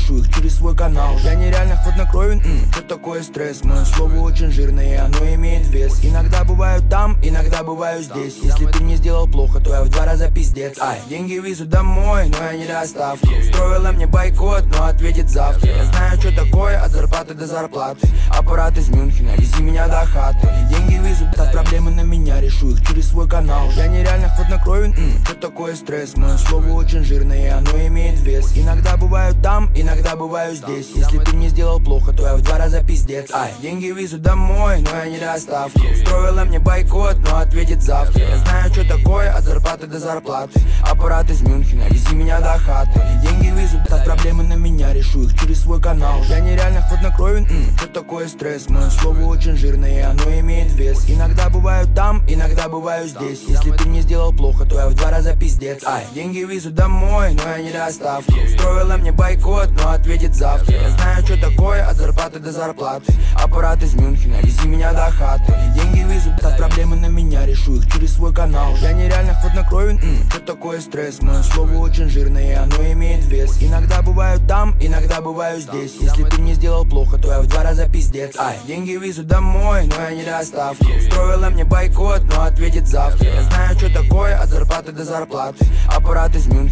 решу их через свой канал. Я нереально хладнокровен, что такое стресс? Мое слово очень жирное, и оно имеет вес. Иногда бываю там, иногда бываю здесь. Если ты мне сделал плохо, то я в 2 раза пиздец. Деньги везу домой, но я не доставку. Устроила мне бойкот, но ответит завтра. Я знаю, что такое от зарплаты до зарплаты. Аппарат из Мюнхена, вези меня до хаты. Деньги везут, от проблемы на меня, решу их через свой канал. Я нереально хладнокровен, что такое стресс? Мое слово очень жирное, и оно имеет вес. Иногда бываю там, иногда бываю здесь. Если ты мне сделал плохо, то я в 2 раза пиздец. Деньги везу домой, но я не доставку. Устроила мне бойкот, но ответит завтра. Я знаю, что такое от зарплаты до зарплаты. Аппарат из Мюнхена, вези меня до хаты. Деньги везут, от проблемы на меня, решу их через свой канал. Я нереально хладнокровен, что такое стресс? Мое слово очень жирное, и оно имеет вес. Иногда бываю там, иногда бываю здесь. Если ты мне сделал плохо, то я в 2 раза пиздец. Деньги везу домой, но я не доставку. Устроила мне бойкот, но ответит завтра. Я знаю, что такое от зарплаты до зарплаты. Аппарат из Мюнхена, вези меня до хаты. Деньги везут, от проблемы на меня, решу их через свой канал. Я нереально хладнокровен, что такое стресс? Мое слово очень жирное, и оно имеет вес. Иногда бываю там, иногда бываю здесь. Если ты мне сделал плохо, то я в 2 раза пиздец. Деньги везу домой, но я не доставку. Устроила мне бойкот, но ответит завтра. Я знаю, что такое от зарплаты до зарплаты. Аппарат из Мюнхена.